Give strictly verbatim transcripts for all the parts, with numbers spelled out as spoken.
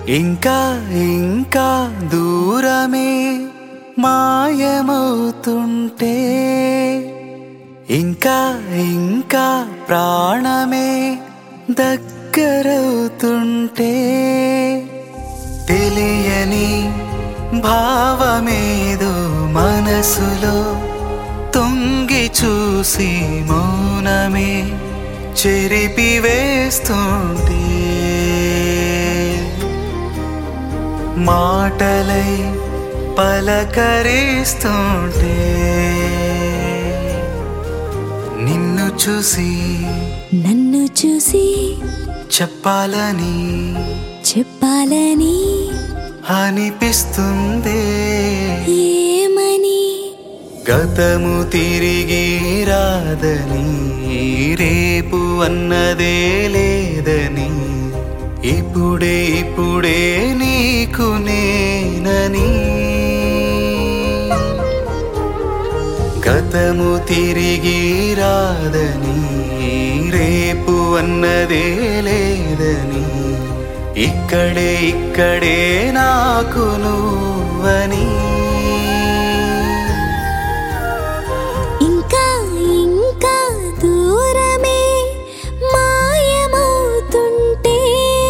ఇంకా ఇంకా దూరమే మాయమవుతుంటే, ఇంకా ఇంకా ప్రాణమే దగ్గరవుతుంటే, తెలియని భావమేదో మనసులో తొంగి చూసి మౌనమే చెరిపివేస్తుంటే, మాటలై పలకరిస్తుంటే, నిన్ను చూసి నన్ను చూసి చెప్పాలని చెప్పాలని అనిపిస్తుందే. ఏమని? గతము తిరిగి రాదని, రేపు అన్నదే లేదని, ఇప్పుడే ఇప్పుడే నీకు నేనని. గతము తిరిగి రాదని, రేపు అన్నదే లేదని, ఇక్కడే ఇక్కడే నాకు నువ్వని. ఇంకా ఇంకా దూరమే మాయమవుతుంటే,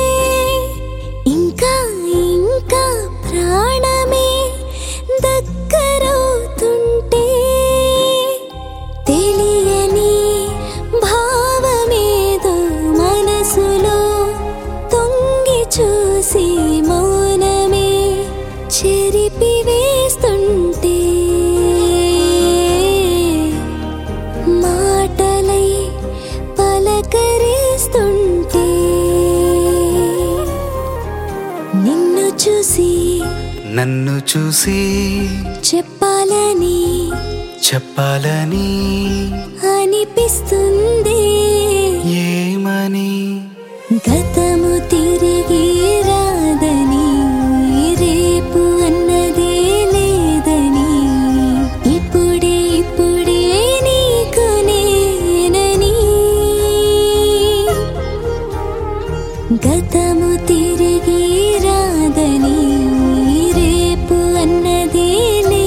ఇంకా ఇంకా ప్రాణమే దగ్గరవుతుంటే, తెలియని భావమేదో మనసులో తొంగి చూసి మౌనమే చెరిపివేస్తుంటే, మాటలై పలకరిస్తుంటే, నిన్ను చూసి నన్ను చూసి చెప్పాలని చెప్పాలని అనిపిస్తుంది. ఏమని? గతము తిరిగి రాదని, రేపు అన్నదే లేదని, ఇప్పుడే ఇప్పుడే నీకు నేనని. గతము తిరిగి రాదని, రేపు అన్నదే